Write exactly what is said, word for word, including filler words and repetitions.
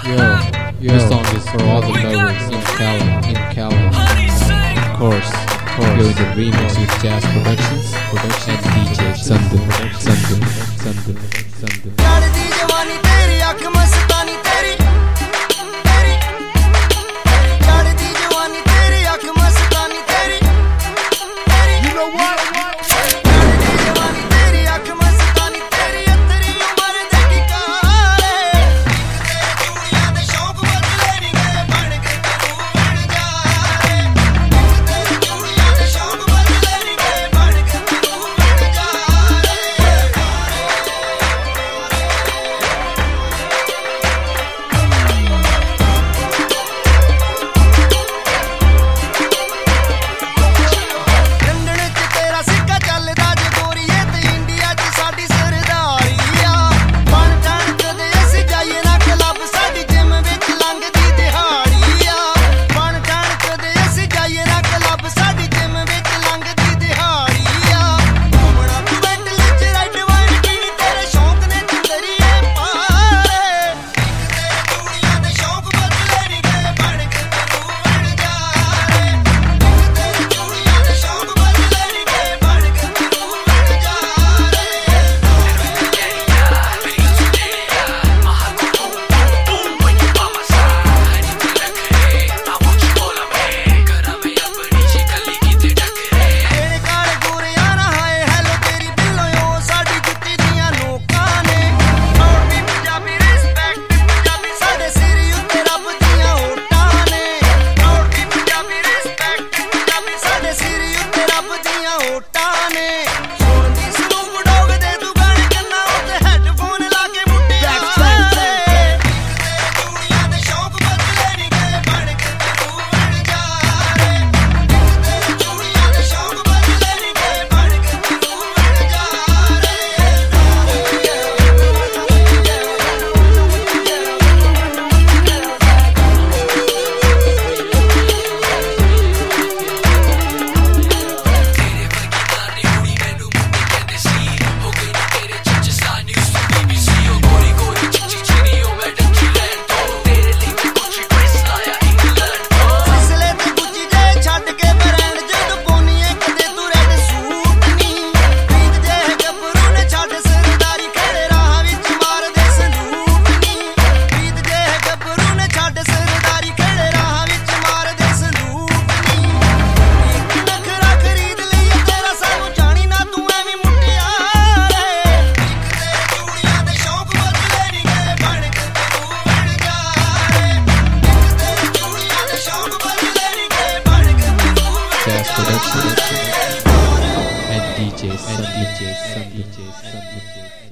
Yo, yo, this song is for all the lovers in Cali, in Cali. Of course, of course. Doing the remix with Jazz Productions, Production and D J Sandu, Sandu, Sandu, Sandu. चढ़दी जवानी तेरी अख मस्तानी तेरी तेरी चढ़दी जवानी तेरी अख मस्तानी तेरी तेरी You know what? चढ़दी जवानी तेरी अख मस्तानी तेरी तेरी उम्र दे ठिकाने तेरे चूड़ियां दे शौक बदले नहीं गए बन के तू बन जा रे तेरे चूड़ियां दे शौक बदले नहीं गए बन के तू बन जा रे Jazz Productions and D J, and D J, some D J, some D J.